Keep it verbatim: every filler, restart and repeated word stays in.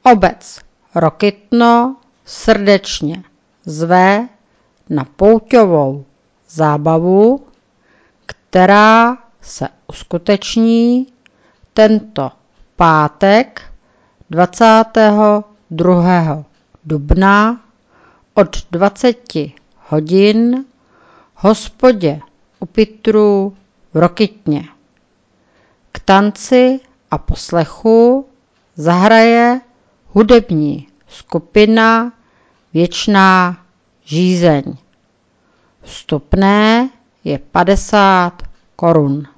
Obec Rokytno srdečně zve na pouťovou zábavu, která se uskuteční tento pátek dvacátého druhého dubna od dvaceti hodin v hospodě u Pitrů v Rokytně. K tanci a poslechu zahraje hudební skupina Věčná žízeň. Vstupné je padesát korun.